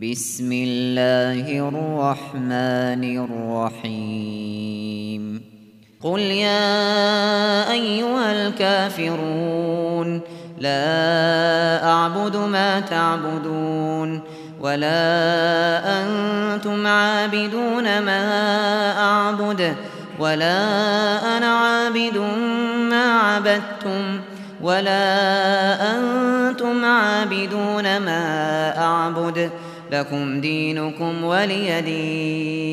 بسم الله الرحمن الرحيم قل يا أيها الكافرون لا أعبد ما تعبدون ولا أنتم عابدون ما أعبد ولا أنا عابد ما عبدتم ولا أنتم عابدون ما أعبد لكم دينكم ولي دين.